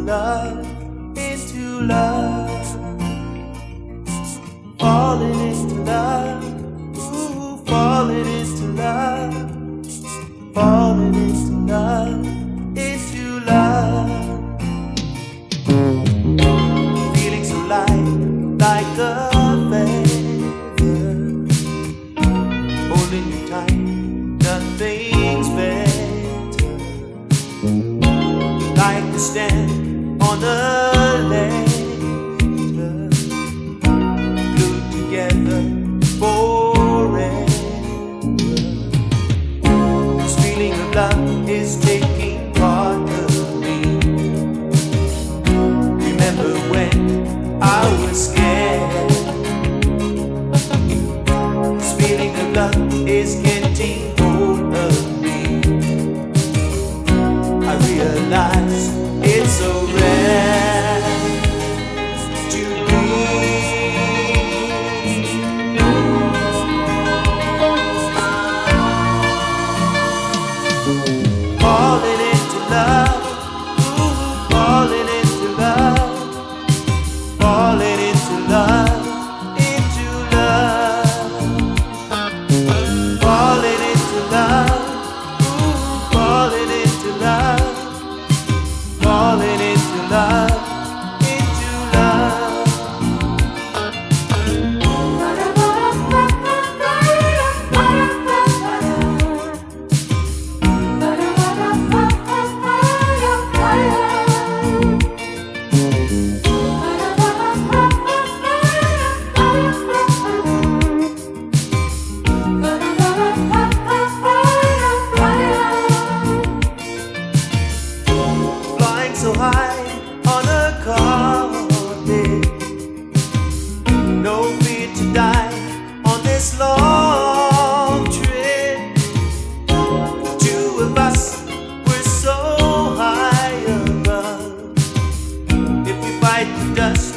love, into love, falling into love, ooh, falling into love, falling into love, into love, feeling so light, like a feather, holding you tight, nothing's better. Like to stand on a ledge, glued together forever. This feeling of love is taking part of me. Remember when I was scared? This feeling of love is getting hold of me. I realize it's so rare to be falling into love, ooh, falling into love, falling into love, into love, falling into love, ooh, falling into love, falling into love, into love. Flying so high on a carpet, no fear to die on this long trip. The two of us were so high above. If we fight the dust